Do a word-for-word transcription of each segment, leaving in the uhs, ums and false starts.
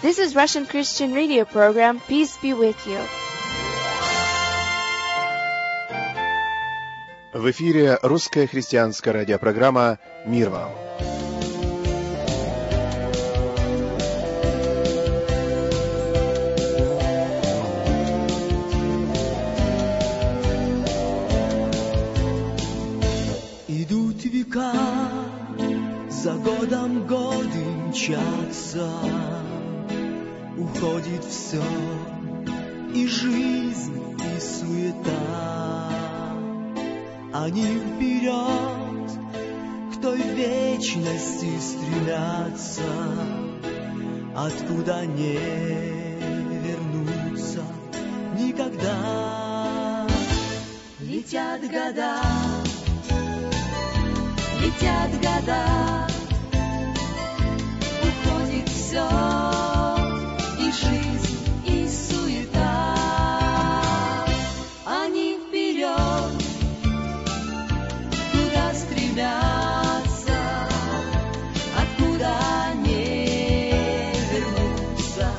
This is Russian Christian radio program. Peace be with you. В эфире русская христианская радиопрограмма «Мир вам». Идут века, за годом годы мчатся, уходит все, и жизнь, и суета. Они вперед к той вечности стремятся, откуда не вернуться никогда. Летят года, летят года, уходит все, и жизнь, и суета. Они вперед туда стремятся, откуда не вернуться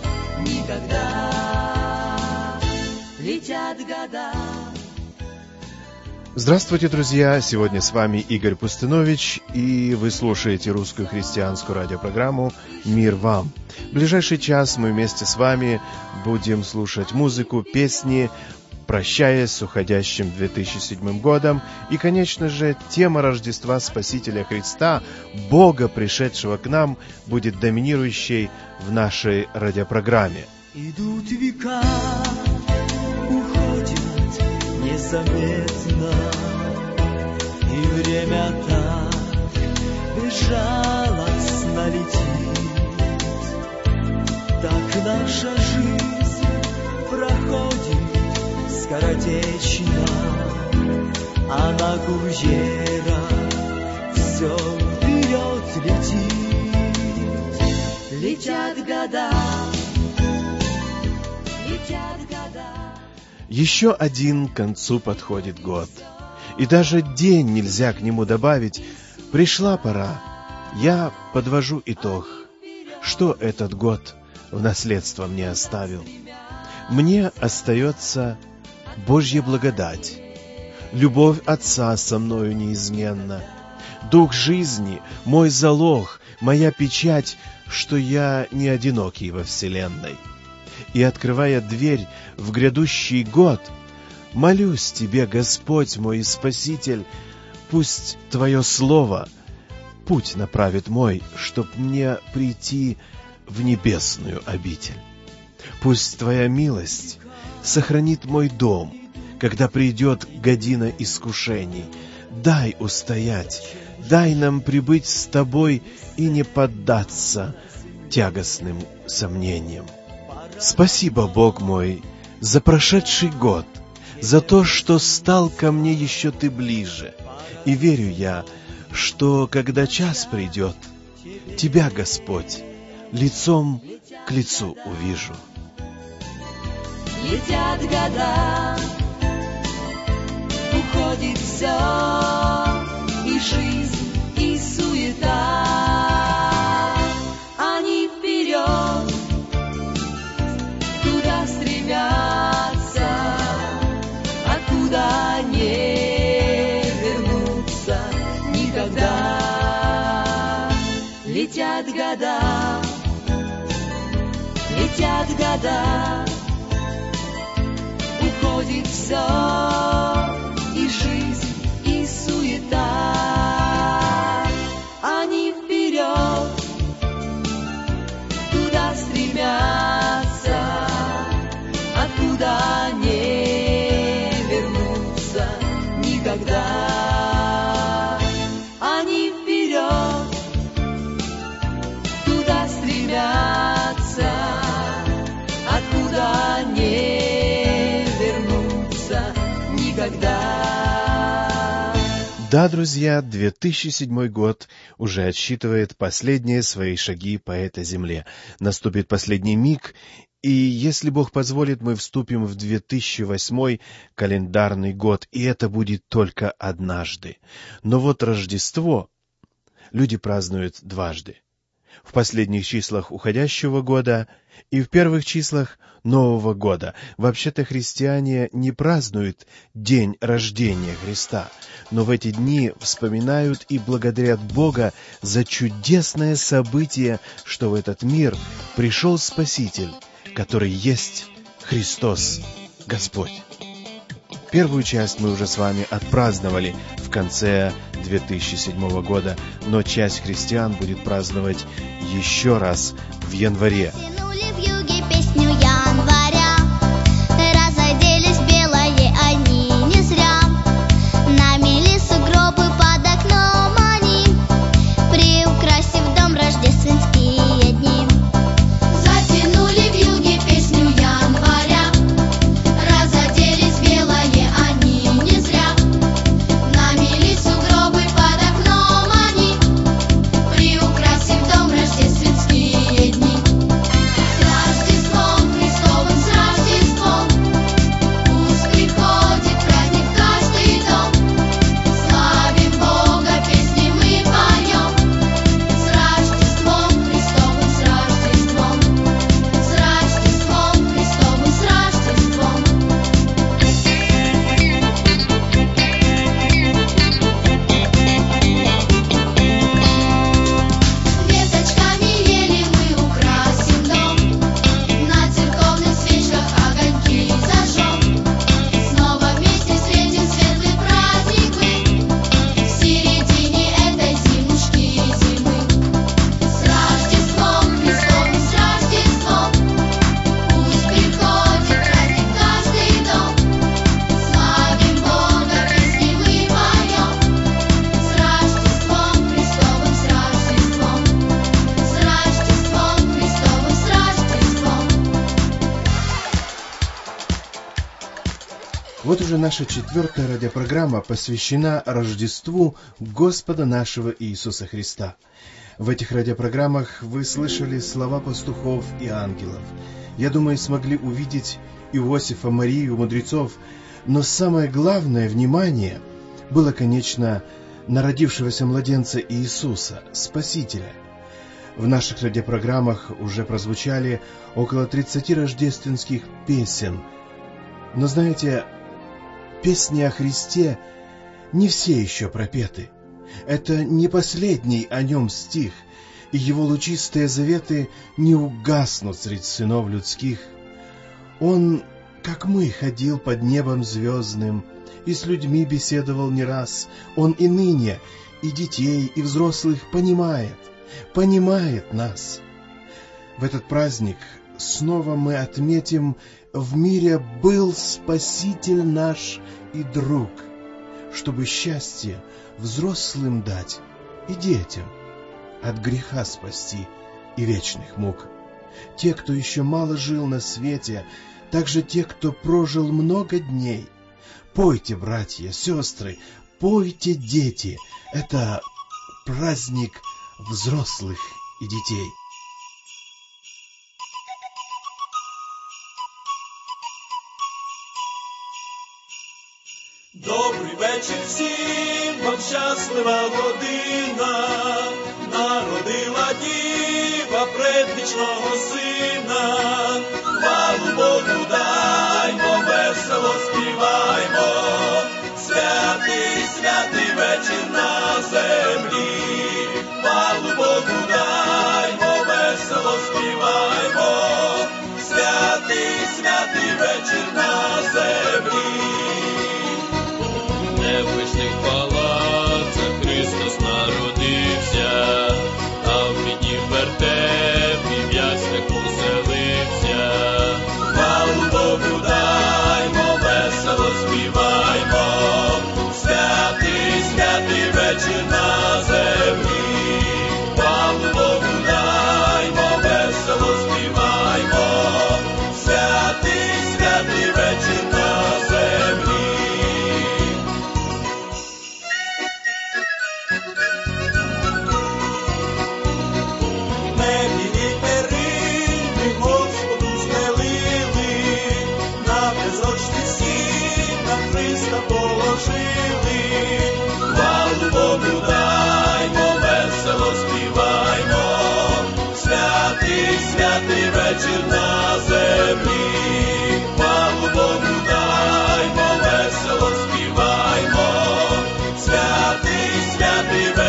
никогда. Летят года. Здравствуйте, друзья! Сегодня с вами Игорь Пустынович, и вы слушаете русскую христианскую радиопрограмму «Мир вам». В ближайший час мы вместе с вами будем слушать музыку, песни, прощаясь с уходящим две тысячи седьмым годом. И, конечно же, тема Рождества Спасителя Христа, Бога, пришедшего к нам, будет доминирующей в нашей радиопрограмме. Идут века, уходят незаметно, и время так безжалостно летит. Так наша жизнь проходит скоротечно, а на курьера все вперед летит. Летят года, летят года. Еще один к концу подходит год, и даже день нельзя к нему добавить. Пришла пора, я подвожу итог, что этот год в наследство мне оставил. Мне остается Божья благодать, любовь Отца со мною неизменна, Дух жизни, мой залог, моя печать, что я не одинокий во вселенной. И, открывая дверь в грядущий год, молюсь Тебе, Господь мой и Спаситель, пусть Твое Слово путь направит мой, чтоб мне прийти в небесную обитель. Пусть Твоя милость сохранит мой дом, когда придет година искушений. Дай устоять, дай нам прибыть с Тобой и не поддаться тягостным сомнениям. Спасибо, Бог мой, за прошедший год, за то, что стал ко мне еще Ты ближе. И верю я, что, когда час придет, Тебя, Господь, лицом к лицу увижу. Летят года, уходит все, и жизнь, и суета. Они вперед туда стремятся, откуда не вернуться никогда. Летят года, летят года, уходит все, и жизнь, и суета. Они вперед туда стремятся, откуда не вернуться никогда. Они вперед туда стремятся, откуда не вернуться никогда. Да, друзья, две тысячи седьмой год уже отсчитывает последние свои шаги по этой земле. Наступит последний миг, и если Бог позволит, мы вступим в две тысячи восьмой календарный год, и это будет только однажды. Но вот Рождество люди празднуют дважды. в последних числах уходящего года и в первых числах Нового года. Вообще-то христиане не празднуют день рождения Христа, но в эти дни вспоминают и благодарят Бога за чудесное событие, что в этот мир пришел Спаситель, который есть Христос Господь. Первую часть мы уже с вами отпраздновали в конце две тысячи седьмого года, но часть христиан будет праздновать еще раз в январе. Тянули в юге песню января, разоделись белые они не зря. Намели сугробы под окном они, приукрасив дом рождественские дни. Затянули в юге песню января, разоделись белые они не зря. Намели сугробы под окном они, приукрасив дом рождественские дни. С Рождеством Христовым, с Рождеством, пусть приходит праздник в каждый дом. Славим Бога, песни мы поем. С Рождеством Христовым, с Рождеством, с Рождеством Христовым, с Рождеством. Веточками ели мы украсим дом, на церковных свечках огоньки зажжем. Снова вместе встретим светлый праздник мы в середине этой зимушки зимы. С Рождеством Христовым, с Рождеством, пусть приходит праздник в каждый дом. Славим Бога, песни мы поем. С Рождеством Христовым, с Рождеством, с Рождеством Христовым, с Рождеством. Вот уже наша четвертая радиопрограмма посвящена Рождеству Господа нашего Иисуса Христа. В этих радиопрограммах вы слышали слова пастухов и ангелов. Я думаю, смогли увидеть Иосифа, Марию, мудрецов. Но самое главное внимание было, конечно, на родившегося младенца Иисуса, Спасителя. В наших радиопрограммах уже прозвучали около тридцати рождественских песен. Но знаете, песни о Христе не все еще пропеты. Это не последний о нем стих, и его лучистые заветы не угаснут среди сынов людских. Он, как мы, ходил под небом звездным и с людьми беседовал не раз. Он и ныне, и детей, и взрослых понимает, понимает нас. В этот праздник снова мы отметим: в мире был Спаситель наш и друг, чтобы счастье взрослым дать и детям, от греха спасти и вечных мук. Те, кто еще мало жил на свете, также те, кто прожил много дней. Пойте, братья, сестры, пойте, дети, это праздник взрослых и детей. Добрий вечір всім, вам щаслива година, народила діва предвічного сина. Хвалу Богу даймо, весело співаймо, святий, святий вечір на землі. Хвалу Богу даймо, весело співаймо, святий, святий вечір на землі. В вишних палацах Христос народився, а в ріднім вертепі в яслях поселився. Хвалу Богу даймо, весело співаймо, святий, святий вечір на землі. Хвалу Богу даймо, весело співаймо, святий, святий вечір на землі.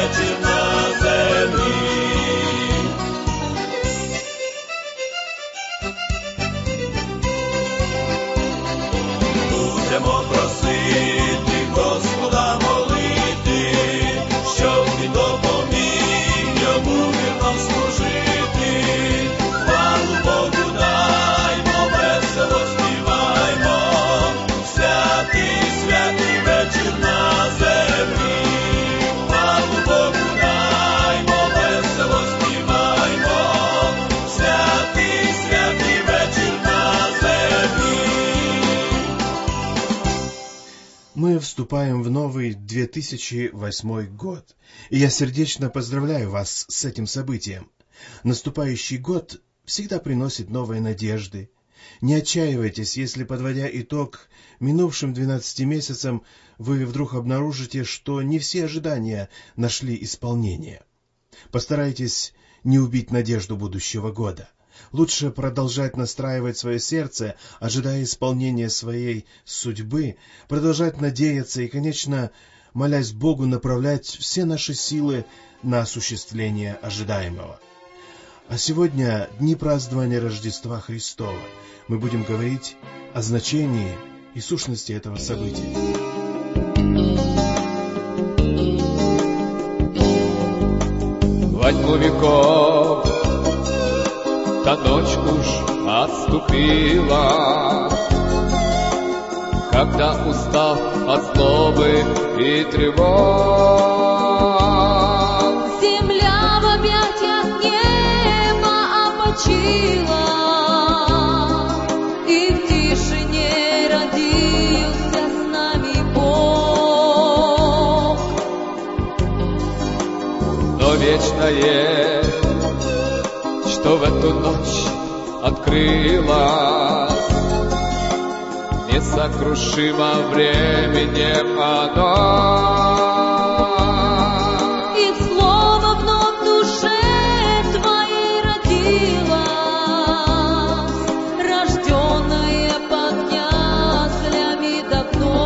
вечір на землі. Будемо просити Господа, молити, щоб він допоміг йому вірно служити. Хвалу Богу даймо, весело співаймо, святий, святий вечір на землі. Хвалу Богу даймо, весело співаймо, святий, святий вечір на землі. Мы вступаем в новый две тысячи восьмой год, и я сердечно поздравляю вас с этим событием. Наступающий год всегда приносит новые надежды. Не отчаивайтесь, если, подводя итог минувшим двенадцати месяцам, вы вдруг обнаружите, что не все ожидания нашли исполнение. Постарайтесь не убить надежду будущего года. Лучше продолжать настраивать свое сердце, ожидая исполнения своей судьбы, продолжать надеяться и, конечно, молясь Богу, направлять все наши силы на осуществление ожидаемого. А сегодня дни празднования Рождества Христова. Мы будем говорить о значении и сущности этого события. Во тьму веков та ночь уж отступила, когда, устав от злобы и тревог, Земля в объятиях неба опочила, и в тишине родился с нами Бог. но вечное, что в эту ночь открылось, несокрушимо временем оно. И слово вновь в душе твоей родилось, рожденное под яслями давно.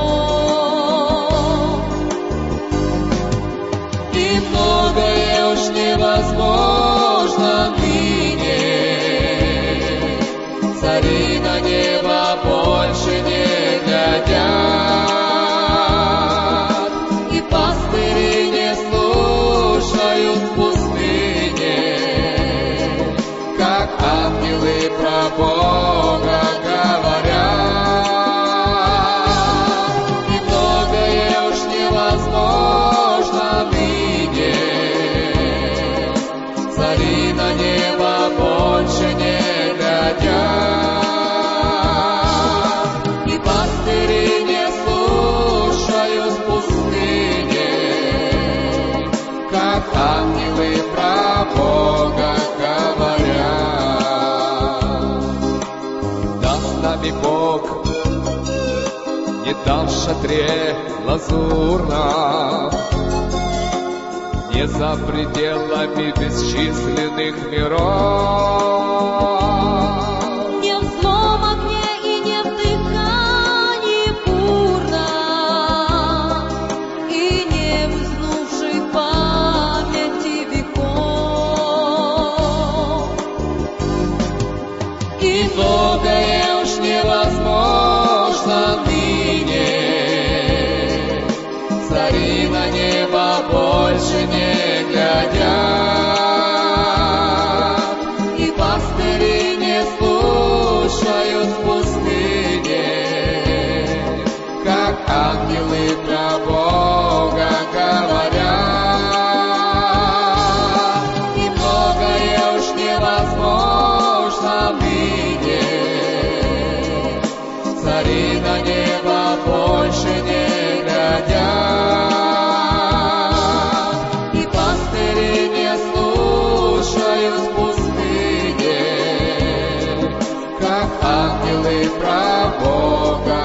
И многое уж невозможно ныне, цари на небо больше не глядят, и пастыри не слушают в пустыне, как ангелы про Бога говорят. И многое уж невозможно ныне, цари на небо больше не глядят, и пастыри не слушают в пустыне, как ангелы про Бога говорят. Даст нами Бог, не там в шатре лазурном, не за пределами бесчисленных миров, Не в злом огне и не в дыхании бурном, и не в уснувшей памяти веков. И многое уж невозможно ныне, цари на небо больше не глядят, и пастыри не слушают в пустыне, как ангелы про Бога говорят. И многое уж невозможно ныне, цари на небо больше не глядят, и пастыри не слушают в пустыне, как ангелы про Бога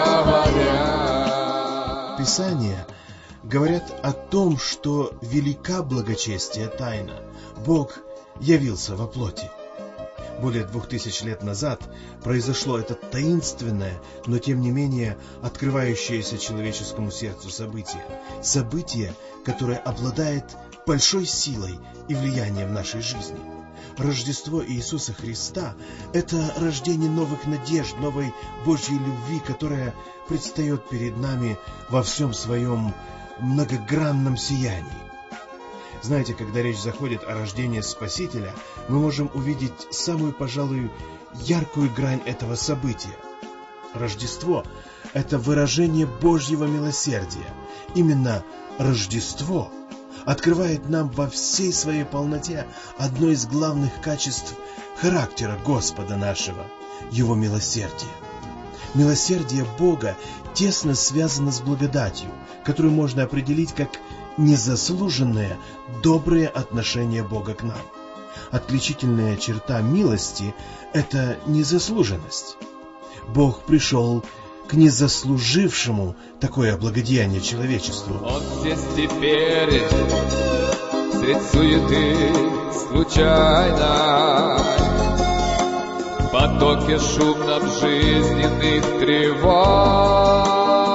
говорят. Писания говорят о том, что велика благочестие тайна. Бог явился во плоти. Более двух тысяч лет назад произошло это таинственное, но тем не менее открывающееся человеческому сердцу событие. Событие, которое обладает большой силой и влиянием в нашей жизни. Рождество Иисуса Христа — это рождение новых надежд, новой Божьей любви, которая предстает перед нами во всем своем многогранном сиянии. Знаете, когда речь заходит о рождении Спасителя, мы можем увидеть самую, пожалуй, яркую грань этого события. Рождество — это выражение Божьего милосердия. Именно Рождество открывает нам во всей своей полноте одно из главных качеств характера Господа нашего — Его милосердие. Милосердие Бога тесно связано с благодатью, которую можно определить как незаслуженное доброе отношение Бога к нам. Отличительная черта милости — это незаслуженность. Бог пришел к незаслужившему такое благодеяние человечеству. Он здесь теперь, средь суеты случайно, в потоке шумном жизненных тревог.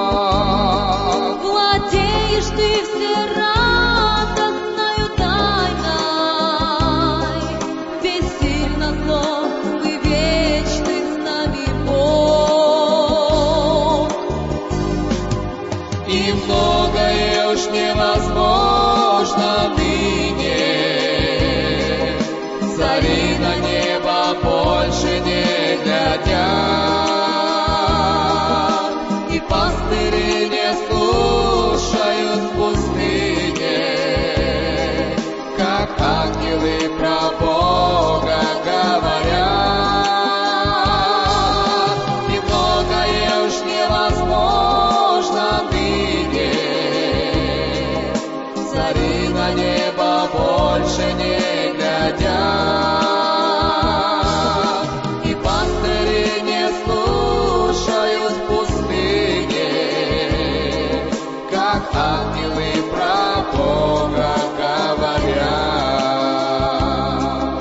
Владеешь ты всерадостною тайной, бессильно злом и вечный с нами Бог. И многое уж невозможно ныне, цари на небо больше не глядят, и пастыри не слушают в пустыне, как ангелы про Бога говорят. И многое уж невозможно ныне, цари на небо больше не глядят, и пастыри не слушают в пустыне, как ангелы про Бога говорят.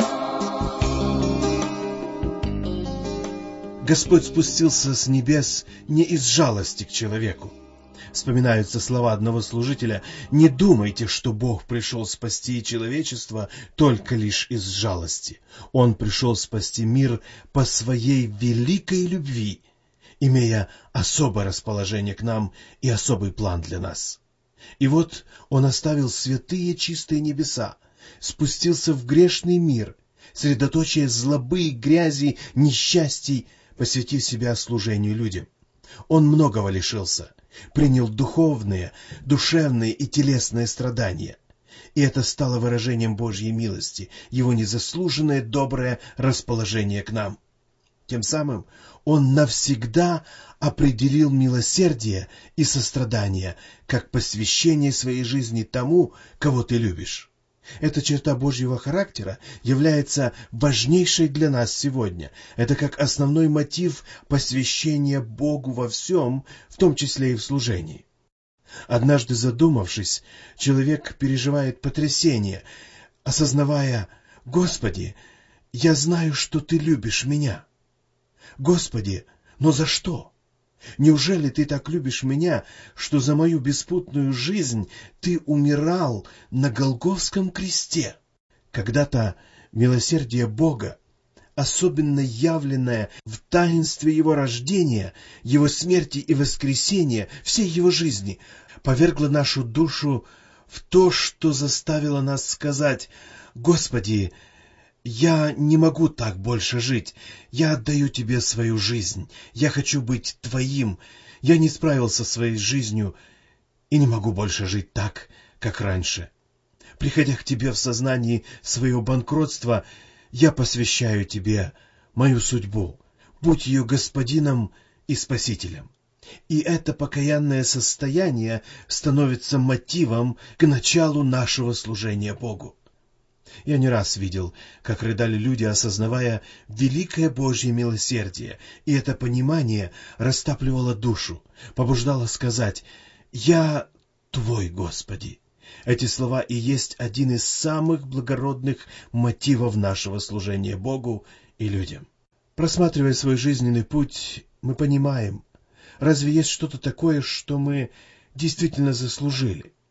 Господь спустился с небес не из жалости к человеку. Вспоминаются слова одного служителя: «Не думайте, что Бог пришел спасти человечество только лишь из жалости. Он пришел спасти мир по своей великой любви, имея особое расположение к нам и особый план для нас». И вот Он оставил святые чистые небеса, спустился в грешный мир, средоточие злобы, грязи, несчастий, посвятив себя служению людям. Он многого лишился, принял духовные, душевные и телесные страдания. И это стало выражением Божьей милости, Его незаслуженное доброе расположение к нам. Тем самым Он навсегда определил милосердие и сострадание как посвящение своей жизни тому, кого ты любишь. Эта черта Божьего характера является важнейшей для нас сегодня. Это как основной мотив посвящения Богу во всем, в том числе и в служении. Однажды задумавшись, человек переживает потрясение, осознавая: «Господи, я знаю, что Ты любишь меня. Господи, но за что? Неужели Ты так любишь меня, что за мою беспутную жизнь Ты умирал на Голгофском кресте?» Когда-то милосердие Бога, особенно явленное в таинстве Его рождения, Его смерти и воскресения, всей Его жизни, повергло нашу душу в то, что заставило нас сказать: «Господи, я не могу так больше жить. Я отдаю Тебе свою жизнь. Я хочу быть Твоим. Я не справился со своей жизнью и не могу больше жить так, как раньше. Приходя к Тебе в сознании своего банкротства, я посвящаю Тебе мою судьбу. Будь ее господином и спасителем». И это покаянное состояние становится мотивом к началу нашего служения Богу. Я не раз видел, как рыдали люди, осознавая великое Божье милосердие, и это понимание растапливало душу, побуждало сказать: «Я Твой, Господи». Эти слова и есть один из самых благородных мотивов нашего служения Богу и людям. Просматривая свой жизненный путь, мы понимаем, разве есть что-то такое, что мы действительно заслужили?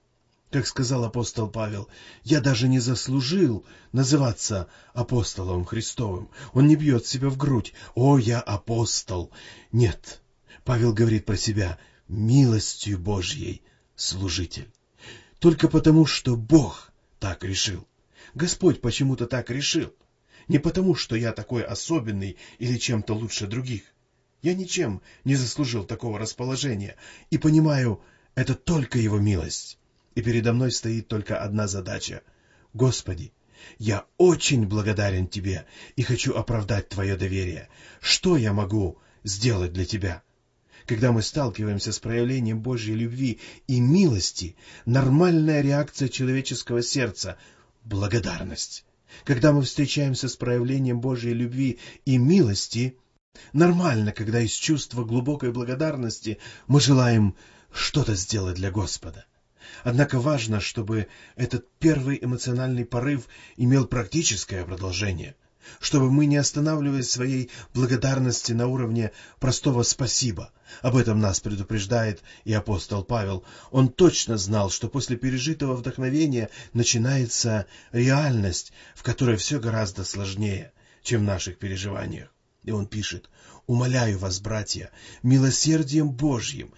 Как сказал апостол Павел, «Я даже не заслужил называться апостолом Христовым». Он не бьет себя в грудь. «О, я апостол». Нет, Павел говорит про себя: «Милостью Божьей служитель». Только потому, что Бог так решил. Господь почему-то так решил. Не потому, что я такой особенный или чем-то лучше других. Я ничем не заслужил такого расположения. И понимаю, это только Его милость. И передо мной стоит только одна задача. Господи, я очень благодарен Тебе и хочу оправдать Твое доверие. Что я могу сделать для Тебя? Когда мы сталкиваемся с проявлением Божьей любви и милости, нормальная реакция человеческого сердца — благодарность. Когда мы встречаемся с проявлением Божьей любви и милости, нормально, когда из чувства глубокой благодарности мы желаем что-то сделать для Господа. Однако важно, чтобы этот первый эмоциональный порыв имел практическое продолжение, чтобы мы не останавливались своей благодарности на уровне простого «спасибо». Об этом нас предупреждает и апостол Павел. Он точно знал, что после пережитого вдохновения начинается реальность, в которой все гораздо сложнее, чем в наших переживаниях. И он пишет: «Умоляю вас, братья, милосердием Божьим,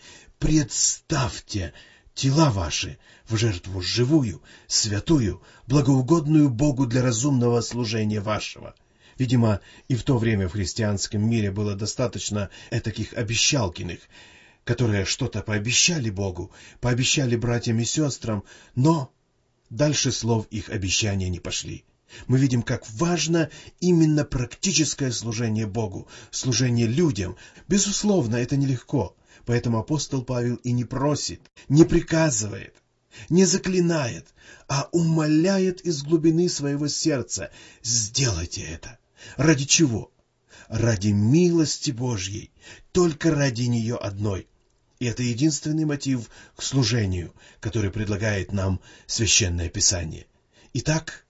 представьте тела ваши в жертву живую, святую, благоугодную Богу для разумного служения вашего». Видимо, и в то время в христианском мире было достаточно этаких обещалкиных, которые что-то пообещали Богу, пообещали братьям и сестрам, но дальше слов их обещания не пошли. Мы видим, как важно именно практическое служение Богу, служение людям. Безусловно, это нелегко. Поэтому апостол Павел и не просит, не приказывает, не заклинает, а умоляет из глубины своего сердца: сделайте это. Ради чего? Ради милости Божьей, только ради нее одной. И это единственный мотив к служению, который предлагает нам Священное Писание. Итак,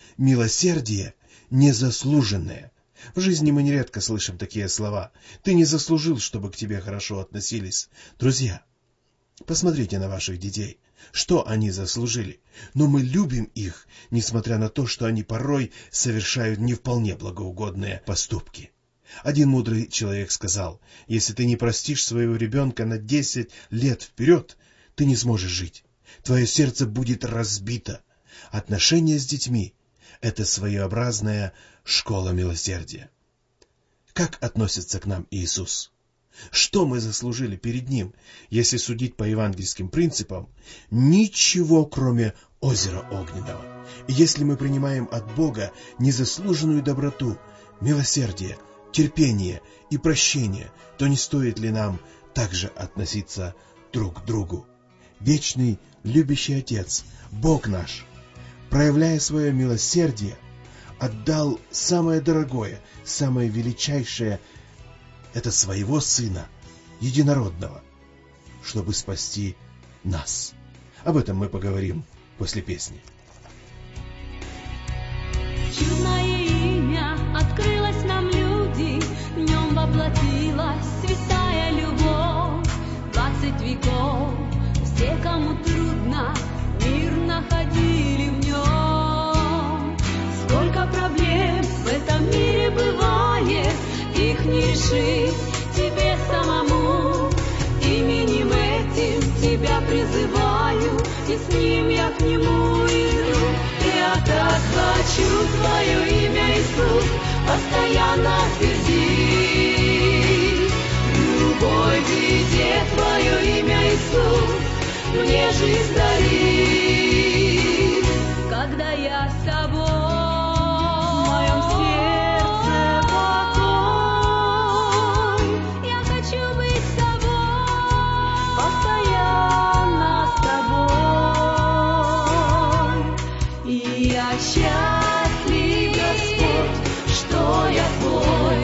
милосердие незаслуженное. В жизни мы нередко слышим такие слова: «Ты не заслужил, чтобы к тебе хорошо относились». Друзья, посмотрите на ваших детей. Что они заслужили? Но мы любим их, несмотря на то, что они порой совершают не вполне благоугодные поступки. Один мудрый человек сказал: «Если ты не простишь своего ребенка на десять лет вперед, ты не сможешь жить. Твое сердце будет разбито». Отношения с детьми — это своеобразная школа милосердия. Как относится к нам Иисус? Что мы заслужили перед Ним? Если судить по евангельским принципам, ничего, кроме озера огненного. И если мы принимаем от Бога незаслуженную доброту, милосердие, терпение и прощение, то не стоит ли нам также относиться друг к другу? Вечный любящий Отец, Бог наш, проявляя свое милосердие, отдал самое дорогое, самое величайшее — это своего Сына, единородного, чтобы спасти нас. Об этом мы поговорим после песни. Чудное имя открылось нам, люди, в нем воплотилась святая любовь. Двадцать веков все, кому трудно, мир находили в нем. Сколько проблем в этом мире бывает, их не решить тебе самому. Именем этим тебя призываю, и с ним я к нему иду. Я так хочу твое имя, Иисус, постоянно твердить. В любой беде твое имя, Иисус, мне жизнь дарит. Когда я с тобой, в моем сердце покой, я хочу быть с тобой, постоянно с тобой. И я счастлив, Господь, что я твой.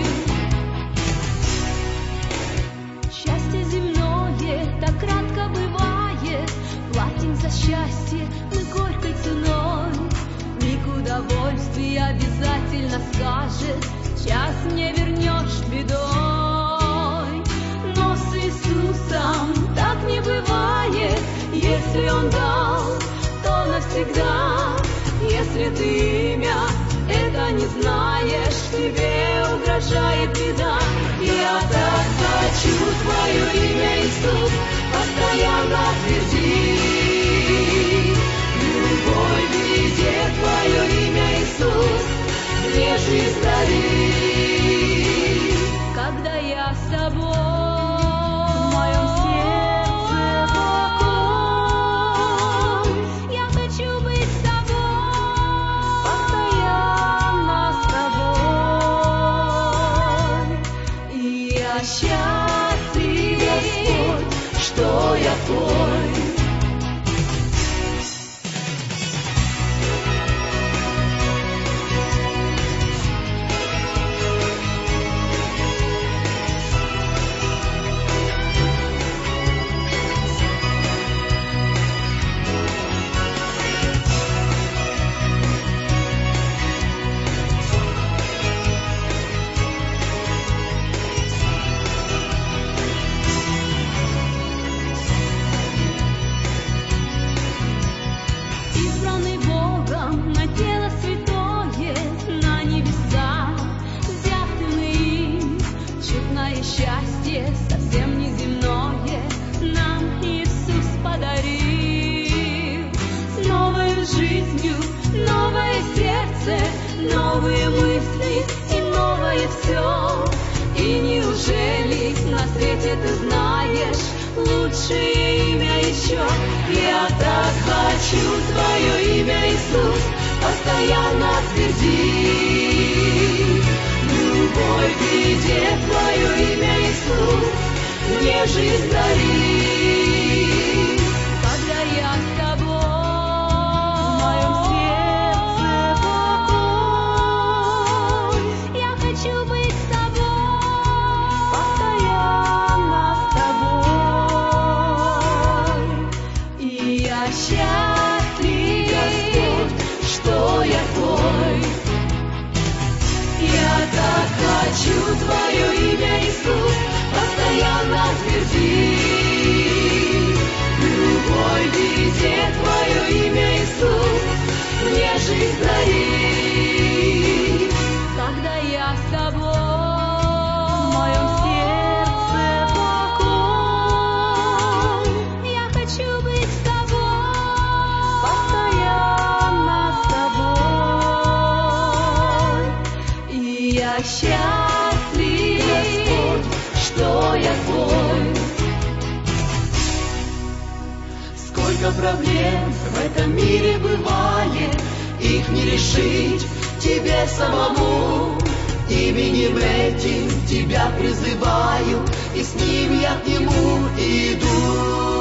Счастье земное так кратко бывает, платим за счастье мы горькой ценой. Миг удовольствия обязательно скажет: час мне вернешь бедой. Но с Иисусом так не бывает, если Он дал потерял навсегда. Если ты имя это не знаешь, тебе угрожает беда. Я так хочу твое имя, Иисус, постоянно тверди. Любой беде твое имя, Иисус, мне жизнь дарит. Когда я с тобой, в моем сердце покой. Я хочу быть с тобой, постоянно с тобой. И я счастлив, Господь, что я твой. Избранный Богом на тело святое, на небеса взятыны им, чудное счастье, совсем неземное, нам Иисус подарил. С новой жизнью, новое сердце, новые мысли и новое все. И неужели на свете ты знаешь лучшее имя еще? Я так хочу твое имя, Иисус, постоянно тверди. Любой беде твое имя, Иисус, мне жизнь дарит. Когда я с тобой, в моем сердце покой. Я хочу быть с тобой, постоянно с тобой. И я счастлив, Господь, что я твой. Я так хочу твое имя, Иисус, постоянно тверди. Любой беде твое имя, Иисус, мне жизнь дарит. Когда я с тобой, в моем сердце покой. Я хочу быть с тобой, постоянно с тобой. И я счастлив, Господь, что я твой. Сколько проблем в этом мире бывает, их не решить тебе самому. Именем этим тебя призываю, и с ним я к нему иду.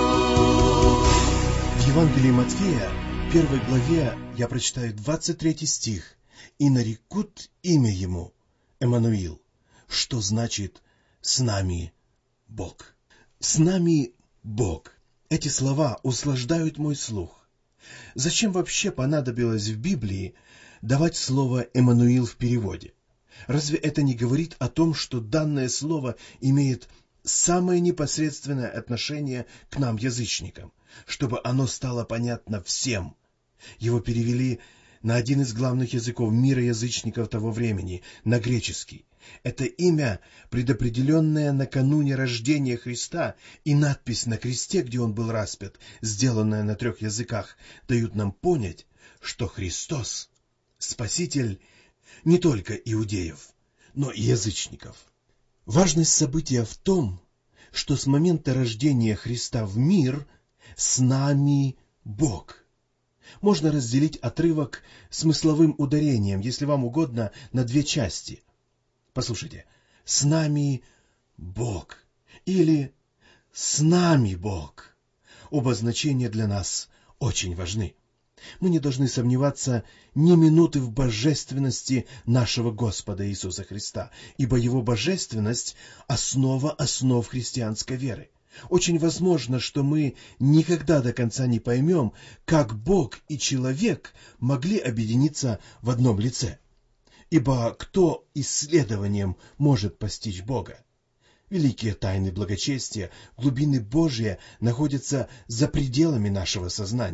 В Евангелии Матфея, первой главе, я прочитаю двадцать третий стих. «И нарекут имя ему Эммануил», что значит «с нами Бог». «С нами Бог». Эти слова услаждают мой слух. Зачем вообще понадобилось в Библии давать слово «Эммануил» в переводе? Разве это не говорит о том, что данное слово имеет самое непосредственное отношение к нам, язычникам, чтобы оно стало понятно всем? Его перевели на один из главных языков мира язычников того времени, на греческий. Это имя, предопределенное накануне рождения Христа, и надпись на кресте, где он был распят, сделанная на трех языках, дают нам понять, что Христос — Спаситель не только иудеев, но и язычников. Важность события в том, что с момента рождения Христа в мир с нами Бог. Можно разделить отрывок смысловым ударением, если вам угодно, на две части. Послушайте, «с нами Бог» или «с нами Бог». Оба значения для нас очень важны. Мы не должны сомневаться ни минуты в божественности нашего Господа Иисуса Христа, ибо Его божественность — основа основ христианской веры. Очень возможно, что мы никогда до конца не поймем, как Бог и человек могли объединиться в одном лице. Ибо кто исследованием может постичь Бога? Великие тайны благочестия, глубины Божия находятся за пределами нашего сознания.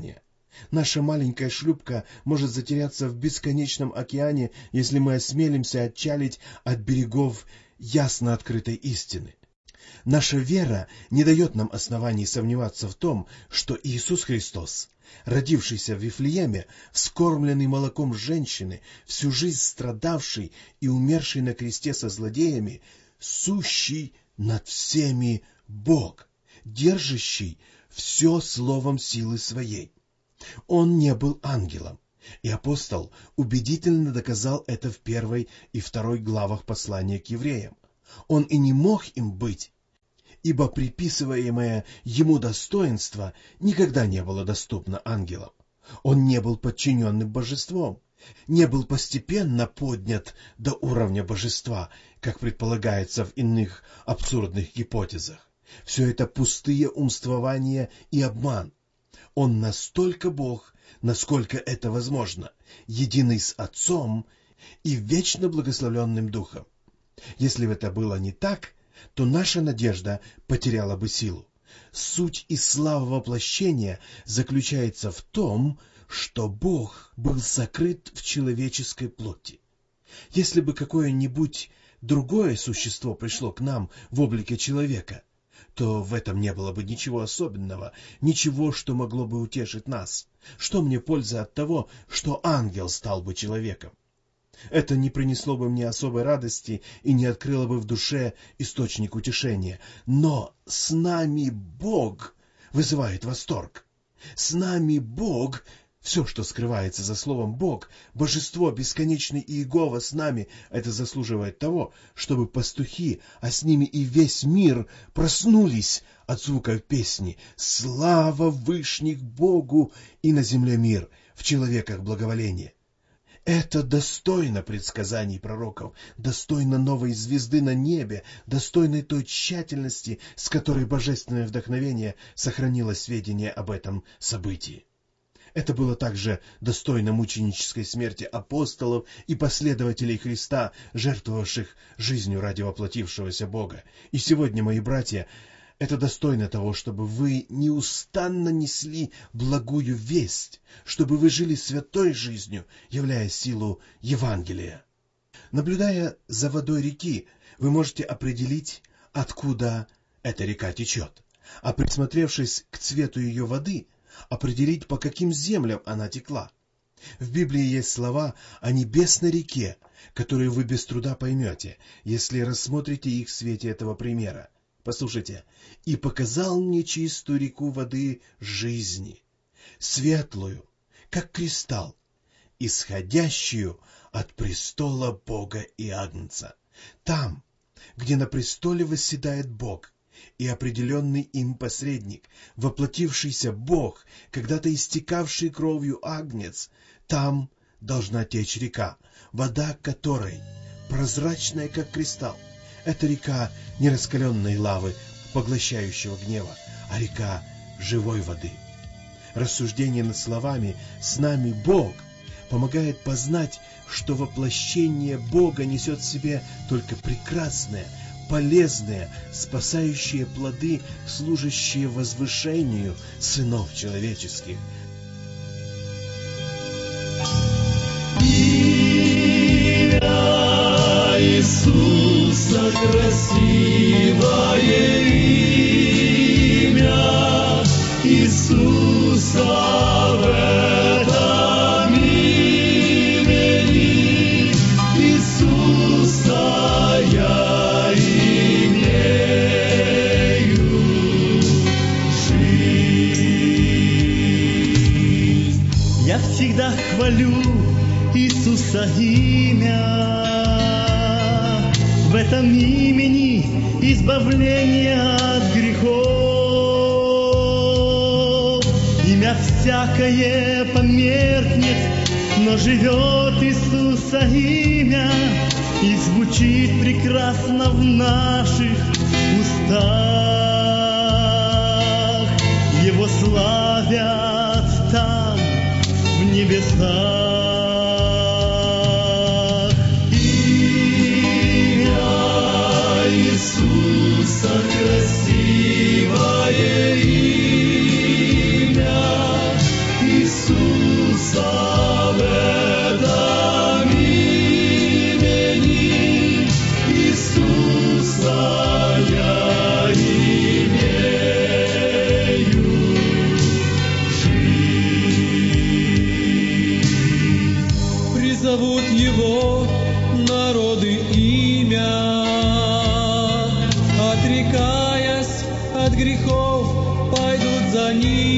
Наша маленькая шлюпка может затеряться в бесконечном океане, если мы осмелимся отчалить от берегов ясно открытой истины. Наша вера не дает нам оснований сомневаться в том, что Иисус Христос, родившийся в Вифлееме, вскормленный молоком женщины, всю жизнь страдавший и умерший на кресте со злодеями, сущий над всеми Бог, держащий все словом силы своей. Он не был ангелом, и апостол убедительно доказал это в первой и второй главах послания к евреям. Он и не мог им быть, ибо приписываемое ему достоинство никогда не было доступно ангелам. Он не был подчиненным божеством, не был постепенно поднят до уровня божества, как предполагается в иных абсурдных гипотезах. Все это пустые умствования и обман. Он настолько Бог, насколько это возможно, единый с Отцом и вечно благословленным Духом. Если бы это было не так, то наша надежда потеряла бы силу. Суть и слава воплощения заключается в том, что Бог был сокрыт в человеческой плоти. Если бы какое-нибудь другое существо пришло к нам в облике человека, то в этом не было бы ничего особенного, ничего, что могло бы утешить нас. Что мне польза от того, что ангел стал бы человеком? Это не принесло бы мне особой радости и не открыло бы в душе источник утешения. Но с нами Бог вызывает восторг. С нами Бог, все, что скрывается за словом Бог, Божество, бесконечный Иегова с нами, это заслуживает того, чтобы пастухи, а с ними и весь мир, проснулись от звука песни «Слава вышних Богу и на земле мир, в человеках благоволение». Это достойно предсказаний пророков, достойно новой звезды на небе, достойно той тщательности, с которой божественное вдохновение сохранило сведения об этом событии. Это было также достойно мученической смерти апостолов и последователей Христа, жертвовавших жизнью ради воплотившегося Бога. И сегодня, мои братья, это достойно того, чтобы вы неустанно несли благую весть, чтобы вы жили святой жизнью, являя силу Евангелия. Наблюдая за водой реки, вы можете определить, откуда эта река течет, а присмотревшись к цвету ее воды, определить, по каким землям она текла. В Библии есть слова о небесной реке, которые вы без труда поймете, если рассмотрите их в свете этого примера. Послушайте. «И показал мне чистую реку воды жизни, светлую, как кристалл, исходящую от престола Бога и Агнца. Там, где на престоле восседает Бог и определенный им посредник, воплотившийся Бог, когда-то истекавший кровью Агнец, там должна течь река, вода которой прозрачная, как кристалл. Это река не раскаленной лавы, поглощающего гнева, а река живой воды». Рассуждение над словами «с нами Бог» помогает познать, что воплощение Бога несет в себе только прекрасное, полезные, спасающие плоды, служащие возвышению сынов человеческих. Иисуса красивое имя, Иисуса в этом имени, Иисуса я имею жизнь. Я всегда хвалю Иисуса имя. В этом имени избавление от грехов. Имя всякое померкнет, но живет Иисуса имя, и звучит прекрасно в наших устах. Его славят там, в небесах. Иисуса красивое имя, Иисуса призовут его народы имя, отрекаясь от грехов, пойдут за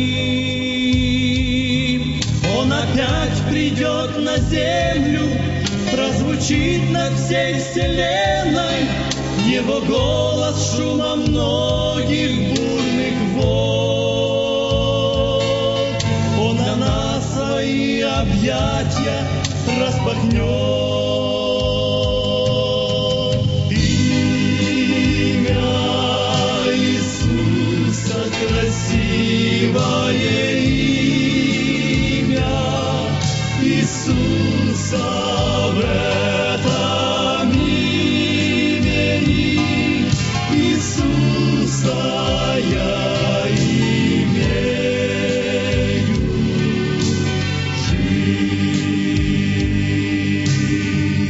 ним. Он опять придет на землю, прозвучит над всей вселенной его голос шумом многих бурных вод. Он для нас свои объятия распахнет. Имя Иисуса красивое имя Иисуса в этом имени Иисуса я имею жизнь.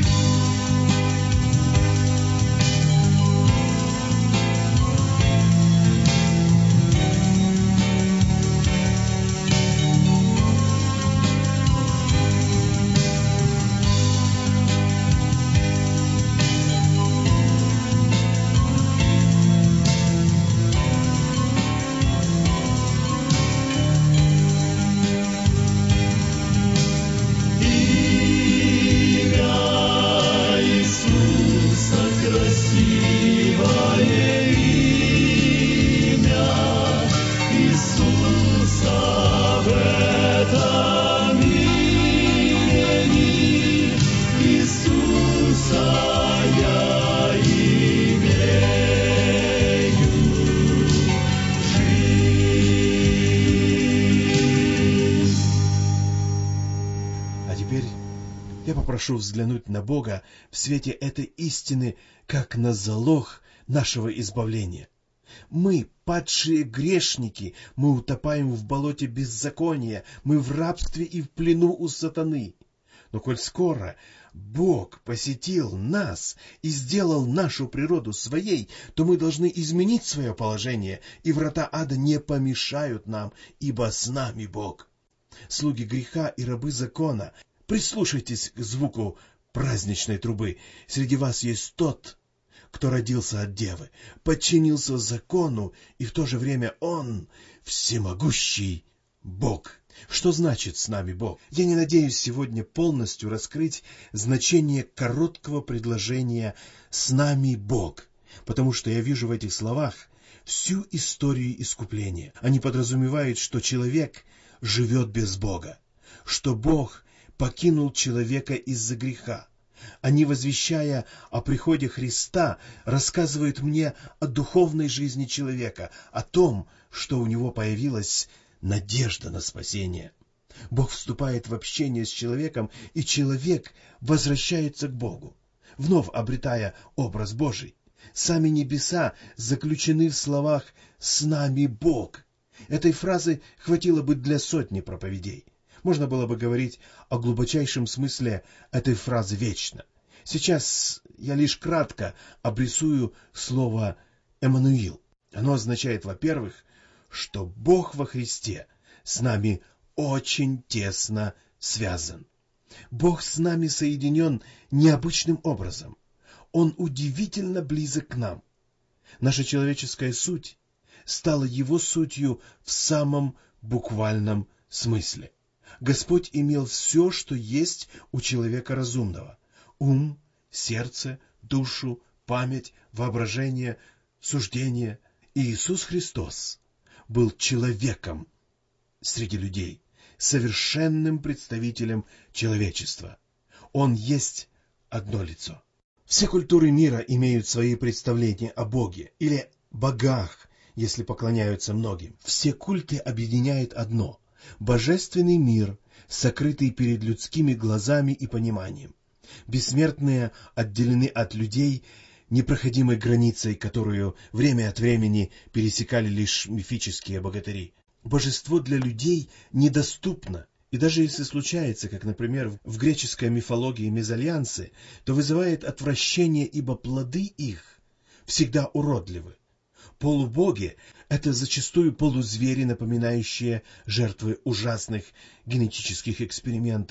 Прошу взглянуть на Бога в свете этой истины, как на залог нашего избавления. Мы, падшие грешники, мы утопаем в болоте беззакония, мы в рабстве и в плену у сатаны. Но коль скоро Бог посетил нас и сделал нашу природу своей, то мы должны изменить свое положение, и врата ада не помешают нам, ибо с нами Бог. Слуги греха и рабы закона, прислушайтесь к звуку праздничной трубы. Среди вас есть тот, кто родился от девы, подчинился закону, и в то же время он всемогущий Бог. Что значит с нами Бог? Я не надеюсь сегодня полностью раскрыть значение короткого предложения «с нами Бог», потому что я вижу в этих словах всю историю искупления. Они подразумевают, что человек живет без Бога, что Бог покинул человека из-за греха. Они, возвещая о приходе Христа, рассказывают мне о духовной жизни человека, о том, что у него появилась надежда на спасение. Бог вступает в общение с человеком, и человек возвращается к Богу, вновь обретая образ Божий. Сами небеса заключены в словах «с нами Бог». Этой фразы хватило бы для сотни проповедей. Можно было бы говорить о глубочайшем смысле этой фразы вечно. Сейчас я лишь кратко обрисую слово «Эммануил». Оно означает, во-первых, что Бог во Христе с нами очень тесно связан. Бог с нами соединен необычным образом. Он удивительно близок к нам. Наша человеческая суть стала Его сутью в самом буквальном смысле. Господь имел все, что есть у человека разумного: ум, сердце, душу, память, воображение, суждение. И Иисус Христос был человеком среди людей, совершенным представителем человечества. Он есть одно лицо. Все культуры мира имеют свои представления о Боге или богах, если поклоняются многим. Все культы объединяет одно — божественный мир, сокрытый перед людскими глазами и пониманием. Бессмертные отделены от людей непроходимой границей, которую время от времени пересекали лишь мифические богатыри. Божество для людей недоступно, и даже если случается, как, например, в греческой мифологии мезальянсы, то вызывает отвращение, ибо плоды их всегда уродливы. Полубоги — это зачастую полузвери, напоминающие жертвы ужасных генетических экспериментов.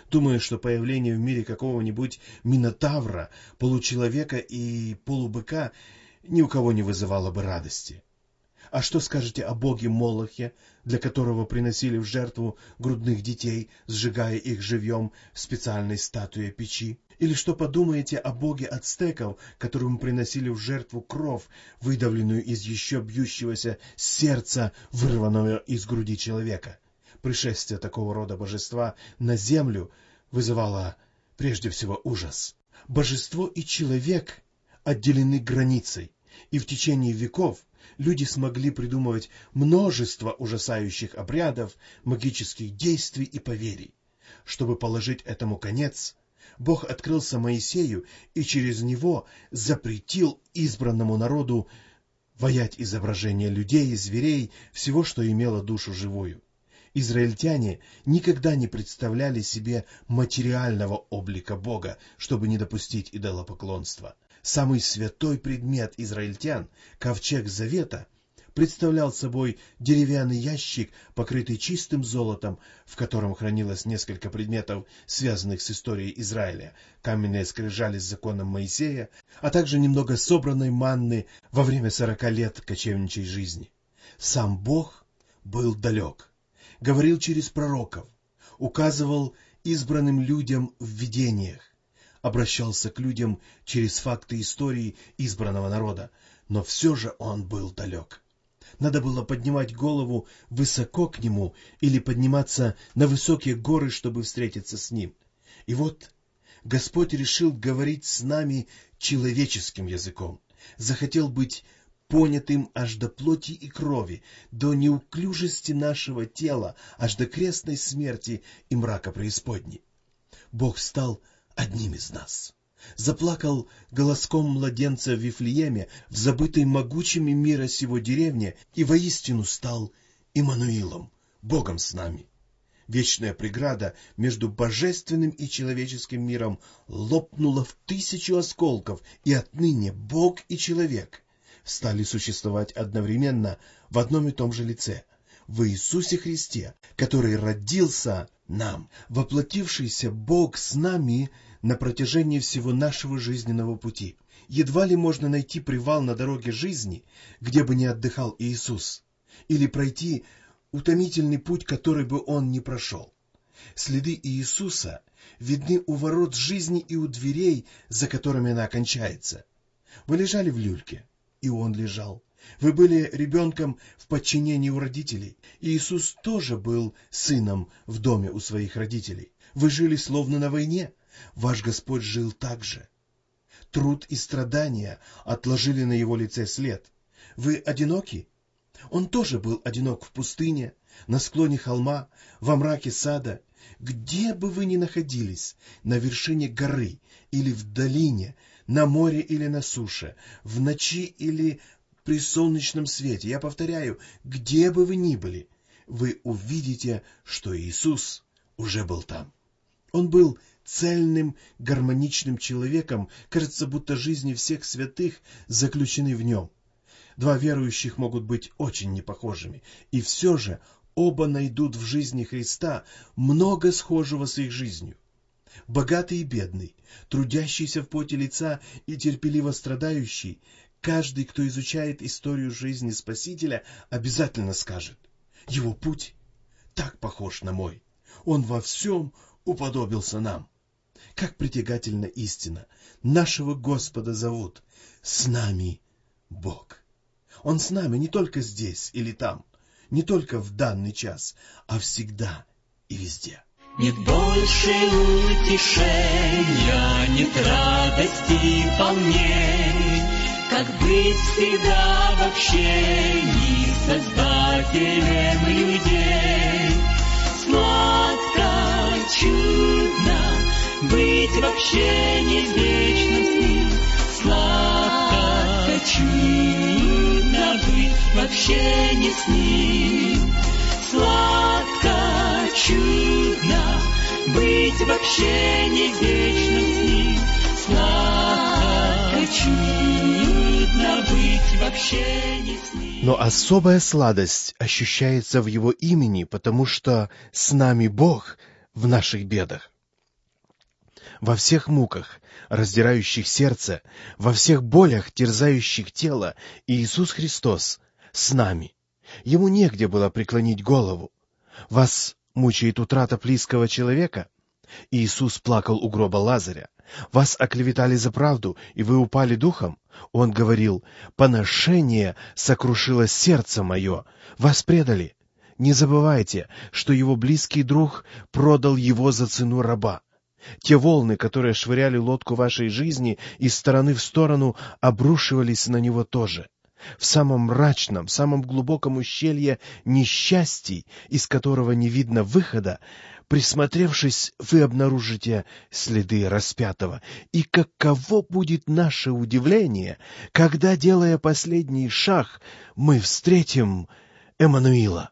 думая, что появление в мире какого-нибудь минотавра, получеловека и полубыка ни у кого не вызывало бы радости. А что скажете о боге Молохе, для которого приносили в жертву грудных детей, сжигая их живьем в специальной статуе печи? Или что подумаете о боге ацтеков, которому приносили в жертву кровь, выдавленную из еще бьющегося сердца, вырванного из груди человека? Пришествие такого рода божества на землю вызывало прежде всего ужас. Божество и человек отделены границей, и в течение веков люди смогли придумывать множество ужасающих обрядов, магических действий и поверий. Чтобы положить этому конец, Бог открылся Моисею и через него запретил избранному народу ваять изображения людей и зверей, всего, что имело душу живую. Израильтяне никогда не представляли себе материального облика Бога, чтобы не допустить идолопоклонства. Самый святой предмет израильтян, ковчег Завета, представлял собой деревянный ящик, покрытый чистым золотом, в котором хранилось несколько предметов, связанных с историей Израиля, каменные скрижали с законом Моисея, а также немного собранной манны во время сорока лет кочевничьей жизни. Сам Бог был далек, говорил через пророков, указывал избранным людям в видениях, обращался к людям через факты истории избранного народа, но все же он был далек. Надо было поднимать голову высоко к нему или подниматься на высокие горы, чтобы встретиться с ним. И вот Господь решил говорить с нами человеческим языком, захотел быть понятым аж до плоти и крови, до неуклюжести нашего тела, аж до крестной смерти и мрака преисподней. Бог стал одним из нас. Заплакал голоском младенца в Вифлееме, в забытой могучими мира сего деревне, и воистину стал Иммануилом, Богом с нами. Вечная преграда между божественным и человеческим миром лопнула в тысячу осколков, и отныне Бог и человек стали существовать одновременно в одном и том же лице, в Иисусе Христе, который родился нам, воплотившийся Бог с нами на протяжении всего нашего жизненного пути. Едва ли можно найти привал на дороге жизни, где бы не отдыхал Иисус, или пройти утомительный путь, который бы Он не прошел. Следы Иисуса видны у ворот жизни и у дверей, за которыми она кончается. Вы лежали в люльке, и Он лежал. Вы были ребенком в подчинении у родителей. Иисус тоже был сыном в доме у своих родителей. Вы жили словно на войне. Ваш Господь жил так же. Труд и страдания отложили на Его лице след. Вы одиноки? Он тоже был одинок в пустыне, на склоне холма, во мраке сада. Где бы вы ни находились, на вершине горы или в долине, на море или на суше, в ночи или при солнечном свете, я повторяю, где бы вы ни были, вы увидите, что Иисус уже был там. Он был цельным, гармоничным человеком, кажется, будто жизни всех святых заключены в нем. Два верующих могут быть очень непохожими, и все же оба найдут в жизни Христа много схожего с их жизнью. Богатый и бедный, трудящийся в поте лица и терпеливо страдающий, каждый, кто изучает историю жизни Спасителя, обязательно скажет: его путь так похож на мой, он во всем уподобился нам. Как притягательна истина! Нашего Господа зовут «С нами Бог». Он с нами не только здесь или там, не только в данный час, а всегда и везде. Нет больше утешения, нет радости полней, как быть всегда в общении с Создателем людей. Сладко, чудно быть в общении с вечным с Ним. Сладко, чудно быть в общении с Ним. Сладко, чудно быть в общении с вечным с Ним. Сладко, чудно быть в общении с Ним. Но особая сладость ощущается в Его имени, потому что с нами Бог в наших бедах. Во всех муках, раздирающих сердце, во всех болях, терзающих тело, Иисус Христос с нами. Ему негде было преклонить голову. Вас мучает утрата близкого человека? Иисус плакал у гроба Лазаря. Вас оклеветали за правду, и вы упали духом? Он говорил: «Поношение сокрушило сердце мое». Вас предали. Не забывайте, что его близкий друг продал его за цену раба. Те волны, которые швыряли лодку вашей жизни из стороны в сторону, обрушивались на него тоже. В самом мрачном, самом глубоком ущелье несчастий, из которого не видно выхода, присмотревшись, вы обнаружите следы распятого. И каково будет наше удивление, когда, делая последний шаг, мы встретим Эммануила.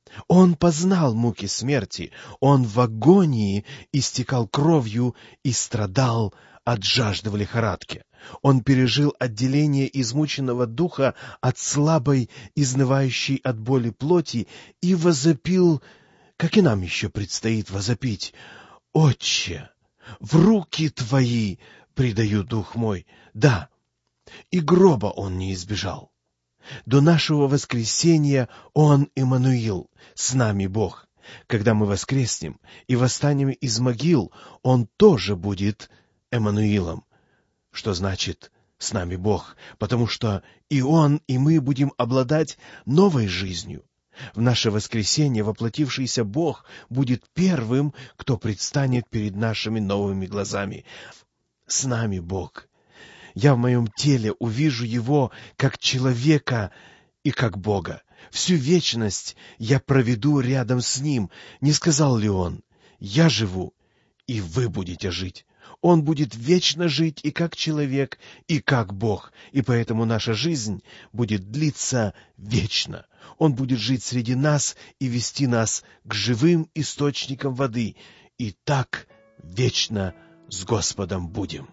Он познал муки смерти, он в агонии истекал кровью и страдал от жажды в лихорадке. Он пережил отделение измученного духа от слабой, изнывающей от боли плоти, и возопил, как и нам еще предстоит возопить: «Отче, в руки Твои предаю дух мой». Да, и гроба он не избежал. До нашего воскресения он Иммануил, с нами Бог. Когда мы воскреснем и восстанем из могил, он тоже будет Эммануилом, что значит «с нами Бог», потому что и он, и мы будем обладать новой жизнью. В наше воскресенье воплотившийся Бог будет первым, кто предстанет перед нашими новыми глазами. С нами Бог. Я в моем теле увижу Его как человека и как Бога. Всю вечность я проведу рядом с Ним. Не сказал ли Он: «Я живу, и вы будете жить»? Он будет вечно жить и как человек, и как Бог, и поэтому наша жизнь будет длиться вечно. Он будет жить среди нас и вести нас к живым источникам воды, и так вечно с Господом будем.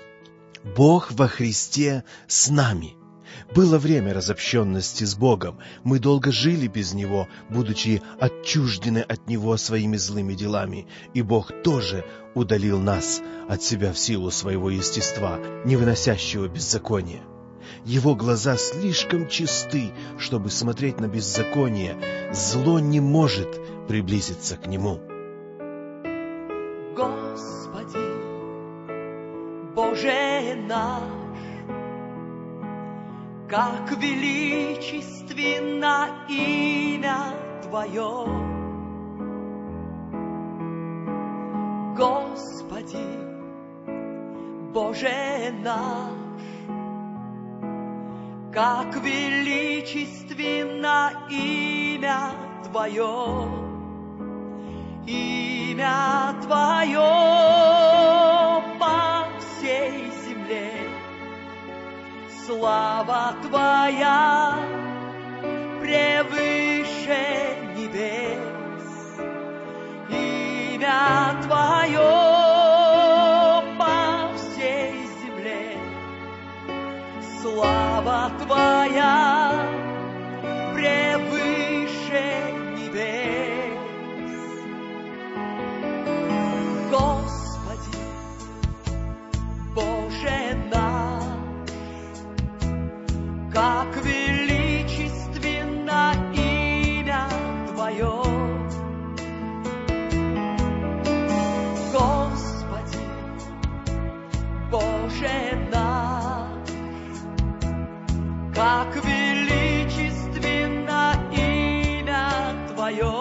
Бог во Христе с нами. Было время разобщенности с Богом. Мы долго жили без Него, будучи отчуждены от Него своими злыми делами. И Бог тоже удалил нас от себя в силу своего естества, не выносящего беззакония. Его глаза слишком чисты, чтобы смотреть на беззаконие. Зло не может приблизиться к Нему. Господи, Боже наш, как величественно имя Твое. Господи, Боже наш, как величественно имя Твое. Имя Твое по всей земле, слава Твоя превыше небес. Имя Твое по всей земле, слава Твоя превыше небес. Господи, Боже наш, как величественно имя Твое. Господи, Боже наш, как величественно имя Твое.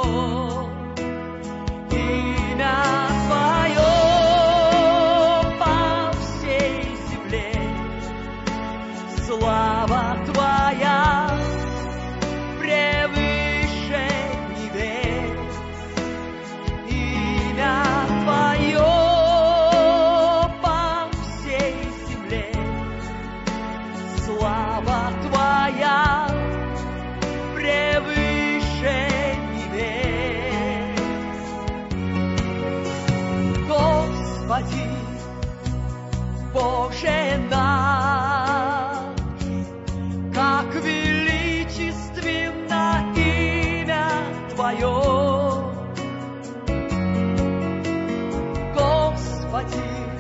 Имя Твое по всей земле, слава Твоя превыше небес. Имя Твое по всей земле, слава Твоя превыше небес. Господи, Боже наш, как величественно имя Твое. Господи,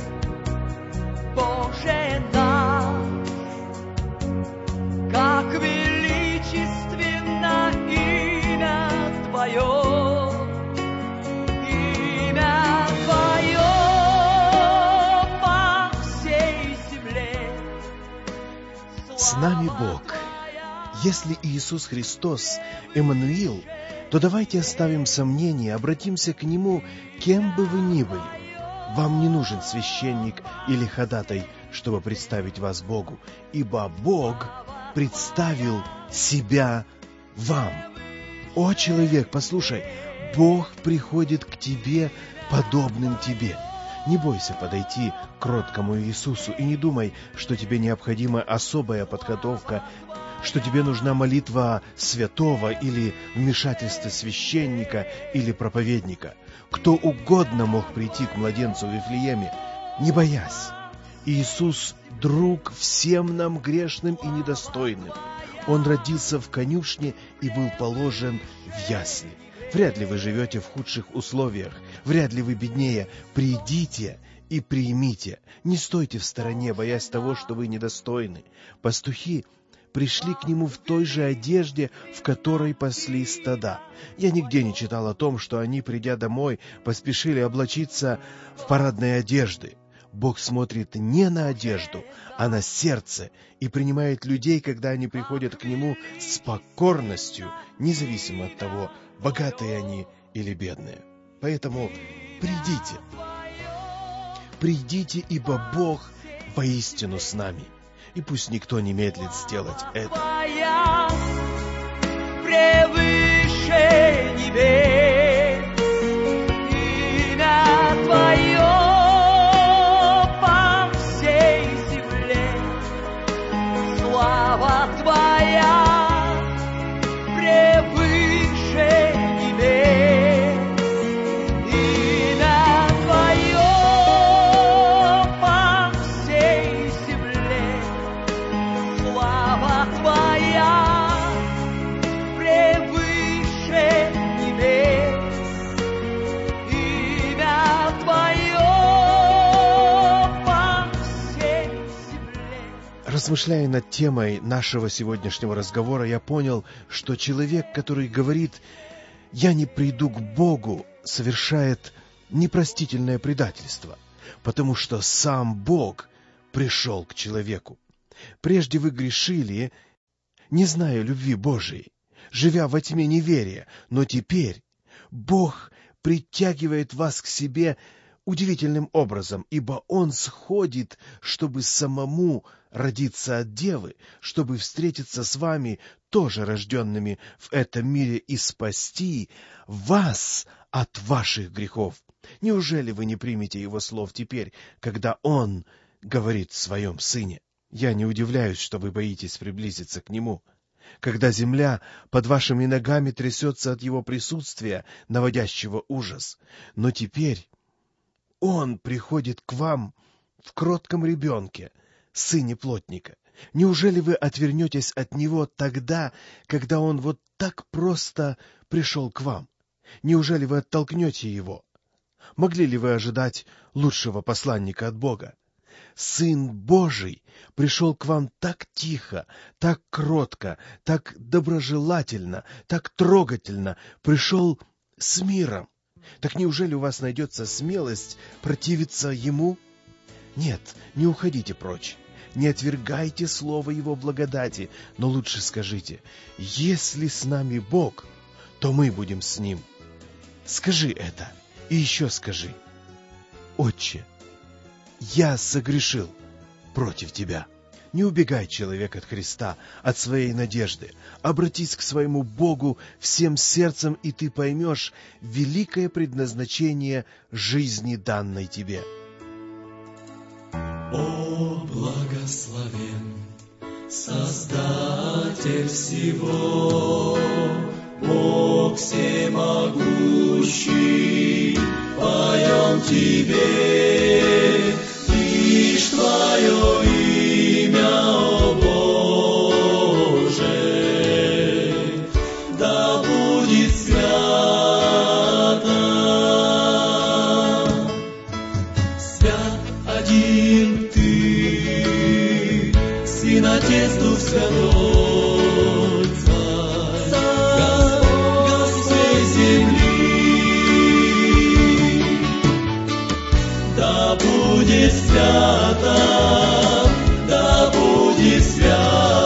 С нами Бог. Если Иисус Христос Эммануил, то давайте оставим сомнения, обратимся к Нему, кем бы вы ни были. Вам не нужен священник или ходатай, чтобы представить вас Богу, ибо Бог представил себя вам. О, человек, послушай, Бог приходит к тебе, подобным тебе. Не бойся подойти к кроткому Иисусу и не думай, что тебе необходима особая подготовка, что тебе нужна молитва святого или вмешательство священника или проповедника. Кто угодно мог прийти к младенцу в Вифлееме, не боясь. Иисус – друг всем нам грешным и недостойным. Он родился в конюшне и был положен в ясли. Вряд ли вы живете в худших условиях, вряд ли вы беднее. Придите и примите. Не стойте в стороне, боясь того, что вы недостойны. Пастухи пришли к нему в той же одежде, в которой пасли стада. Я нигде не читал о том, что они, придя домой, поспешили облачиться в парадные одежды. Бог смотрит не на одежду, а на сердце и принимает людей, когда они приходят к Нему с покорностью, независимо от того, богатые они или бедные. Поэтому придите, придите, ибо Бог воистину с нами. И пусть никто не медлит сделать это. Превыше небес, и на Твоем по всей земле слава Твоя превыше небес, и на Твоем по всей земле слава Твоя превыше небес, имя Твое по всей земле. Размышляя над темой нашего сегодняшнего разговора, я понял, что человек, который говорит «я не приду к Богу», совершает непростительное предательство, потому что сам Бог пришел к человеку. Прежде вы грешили, не зная любви Божией, живя во тьме неверия, но теперь Бог притягивает вас к себе удивительным образом, ибо Он сходит, чтобы самому родиться от девы, чтобы встретиться с вами, тоже рожденными в этом мире, и спасти вас от ваших грехов. Неужели вы не примете Его слов теперь, когда Он говорит в Своем Сыне? Я не удивляюсь, что вы боитесь приблизиться к Нему, когда земля под вашими ногами трясется от Его присутствия, наводящего ужас. Но теперь Он приходит к вам в кротком ребенке, сыне плотника. Неужели вы отвернетесь от Него тогда, когда Он вот так просто пришел к вам? Неужели вы оттолкнете Его? Могли ли вы ожидать лучшего посланника от Бога? Сын Божий пришел к вам так тихо, так кротко, так доброжелательно, так трогательно, пришел с миром. Так неужели у вас найдется смелость противиться Ему? Нет, не уходите прочь. Не отвергайте слово Его благодати, но лучше скажите: если с нами Бог, то мы будем с Ним. Скажи это, и еще скажи: Отче, я согрешил против Тебя. Не убегай, человек, от Христа, от своей надежды. Обратись к своему Богу всем сердцем, и ты поймешь великое предназначение жизни, данной тебе. О, благословен Создатель всего, Бог всемогущий, поем Тебе, лишь Твое имя, о Боже, да будет свято. Свят один Ты, Сын, Отец, Дух Святой, Царь, Господь всей земли. Да будет свято, да будет свято.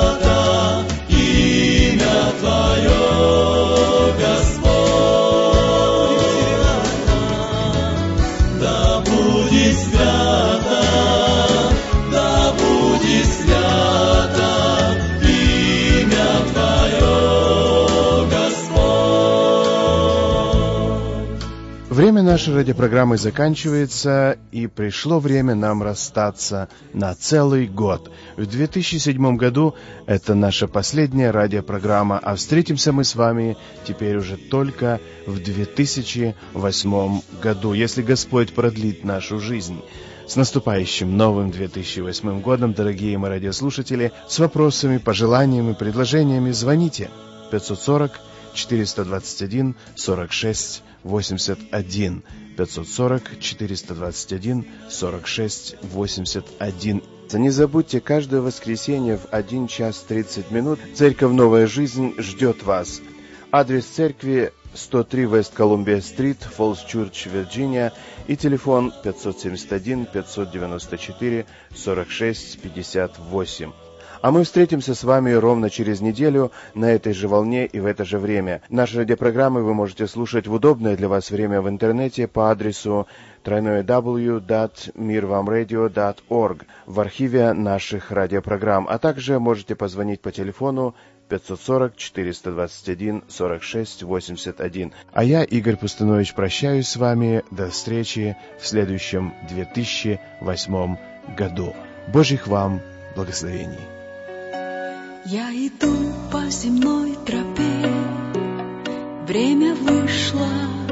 нашей радиопрограммы заканчивается, и пришло время нам расстаться на целый год. В две тысячи седьмом году это наша последняя радиопрограмма, а встретимся мы с вами теперь уже только в две тысячи восьмом году, если Господь продлит нашу жизнь. С наступающим новым две тысячи восьмым годом, дорогие мои радиослушатели! С вопросами, пожеланиями, предложениями звоните пятьсот сорок четыреста двадцать один сорок шесть восемьдесят один, пятьсот сорок четыреста двадцать один сорок шесть восемьдесят один. Не забудьте, каждое воскресенье в один час тридцать минут Церковь Новая Жизнь ждет вас. Адрес церкви сто три Вест Колумбия-стрит, Фоллс Чурч, Вирджиния, и телефон пятьсот семьдесят один пятьсот девяносто четыре сорок шесть пятьдесят восемь. А мы встретимся с вами ровно через неделю на этой же волне и в это же время. Наши радиопрограммы вы можете слушать в удобное для вас время в интернете по адресу дабл ю дабл ю дабл ю точка мир вам радио точка орг в архиве наших радиопрограмм, а также можете позвонить по телефону пятьсот сорок четыреста двадцать один сорок шесть восемьдесят один. А я, Игорь Пустунович, прощаюсь с вами. До встречи в следующем две тысячи восьмом году. Божьих вам благословений. Я иду по земной тропе, время вышло,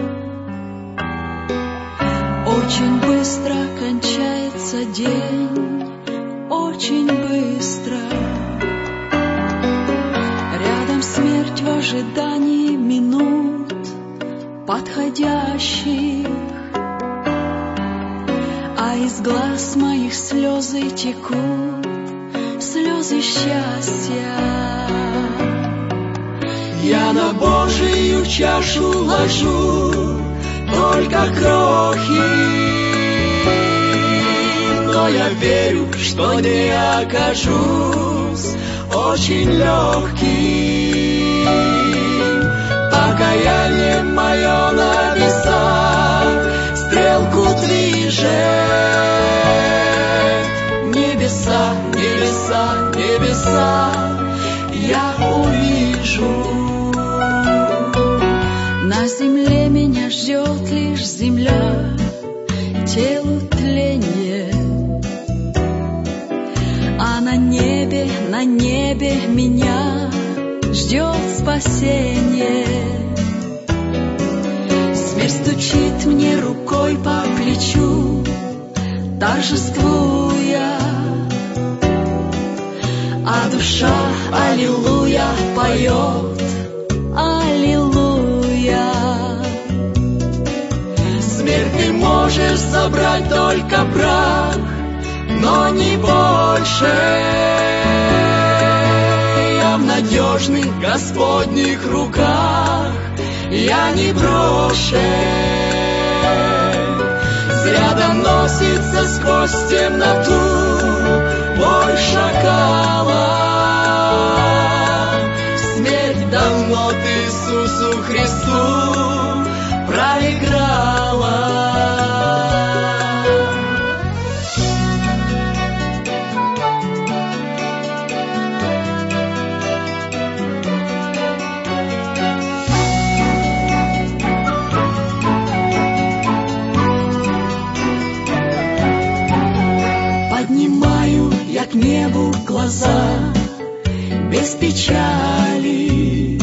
очень быстро кончается день, очень быстро. Рядом смерть в ожидании минут подходящих, а из глаз моих слезы текут, слезы счастья. Я на Божию чашу ложу только крохи, но я верю, что не окажусь очень легким. Покаяние мое на весах стрелку движет. Небеса, небеса, небеса я увижу. На земле меня ждет лишь земля, телу тление, а на небе, на небе меня ждет спасение. Смерть стучит мне рукой по плечу, торжествуя, а душа, аллилуйя, поет, аллилуйя. Смерть ты можешь забрать только прах, но не больше. Я в надежных Господних руках, я не брошен. Зря доносится сквозь темноту вой шакала. Смерть давно ты Иисусу Христу проиграла. К небу глаза без печали,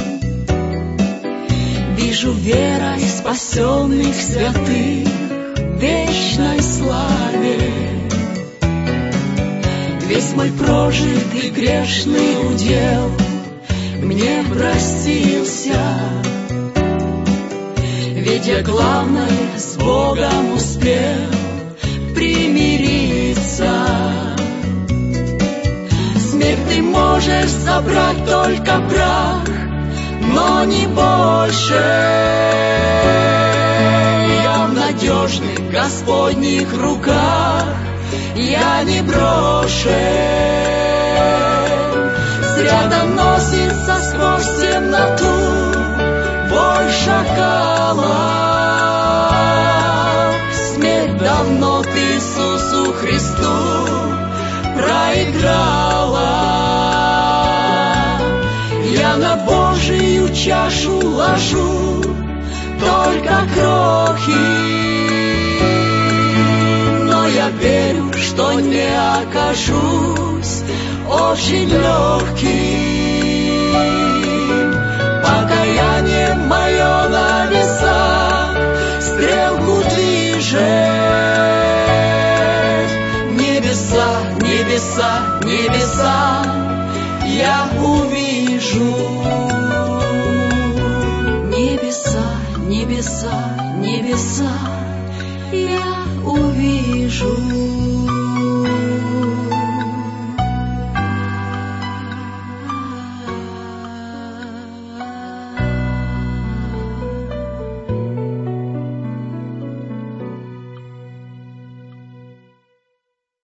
вижу верой спасенных святых в вечной славе. Весь мой прожитый грешный удел мне простился, ведь я главное с Богом успел примириться. Смерть ты можешь забрать только прах, но не больше. Я в надежных Господних руках, я не брошен. Зря доносится сквозь темноту вой шакала. Смерть давно ты Иисусу Христу проиграла. Я на Божию чашу ложу только крохи, но я верю, что не окажусь очень легким. Покаяние мое на весах стрелку движет. Небеса, небеса, небеса я увижу. Небеса, небеса, небеса я увижу.